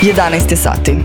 11 je sati.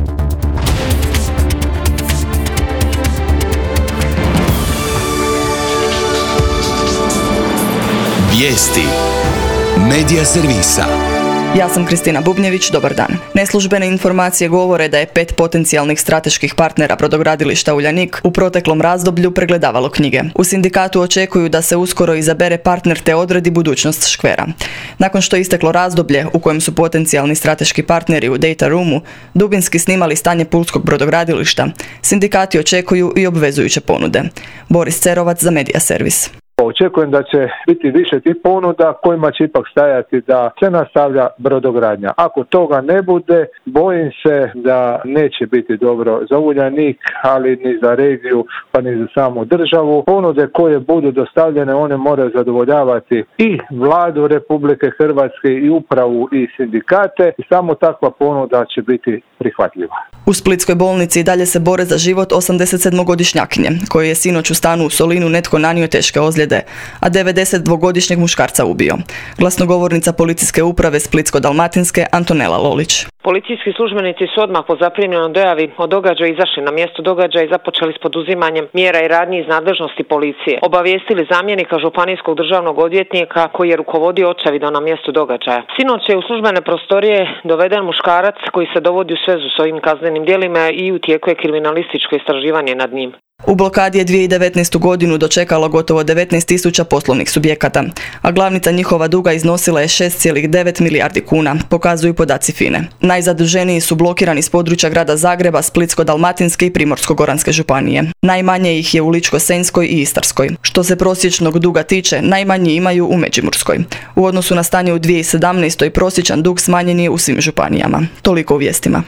Vijesti Medija servisa. Ja sam Kristina Bubnjević, dobar dan. Neslužbene informacije govore da je 5 potencijalnih strateških partnera brodogradilišta Uljanik u proteklom razdoblju pregledavalo knjige. U sindikatu očekuju da se uskoro izabere partner te odredi budućnost škvera. Nakon što je isteklo razdoblje u kojem su potencijalni strateški partneri u data roomu dubinski snimali stanje pulskog brodogradilišta, sindikati očekuju i obvezujuće ponude. Boris Cerovac za Medija servis. Očekujem da će biti više tih ponuda kojima će ipak stajati da se nastavlja brodogradnja. Ako toga ne bude, bojim se da neće biti dobro za Uljanik, ali ni za regiju, pa ni za samu državu. Ponude koje budu dostavljene, one moraju zadovoljavati i vladu Republike Hrvatske i upravu i sindikate i samo takva ponuda će biti prihvatljiva. U splitskoj bolnici i dalje se bore za život 87-godišnjakinje, koji je sinoć u stanu u Solinu netko nanio teške ozljede, a 92-godišnjeg muškarca ubio. Glasnogovornica policijske uprave Splitsko-dalmatinske Antonela Lolić. Policijski službenici su odmah po zaprimljenoj dojavi o događaju izašli na mjesto događaja i započeli s poduzimanjem mjera i radnji iz nadležnosti policije. Obavijestili zamjenika županijskog državnog odvjetnika koji je rukovodio očevidom na mjestu događaja. Sinoć je u službene prostorije doveden muškarac koji se dovodi u svezu s ovim kaznenim djelima i u tijeku je kriminalističko istraživanje nad njim. U blokadi je 2019. godinu dočekalo gotovo 19.000 poslovnih subjekata, a glavnica njihova duga iznosila je 6,9 milijardi kuna, pokazuju podaci FINE. Najzaduženiji su blokirani s područja grada Zagreba, Splitsko-dalmatinske i Primorsko-goranske županije. Najmanje ih je u Ličko-senjskoj i Istarskoj. Što se prosječnog duga tiče, najmanji imaju u Međimurskoj. U odnosu na stanje u 2017. prosječan dug smanjen je u svim županijama. Toliko u vijestima.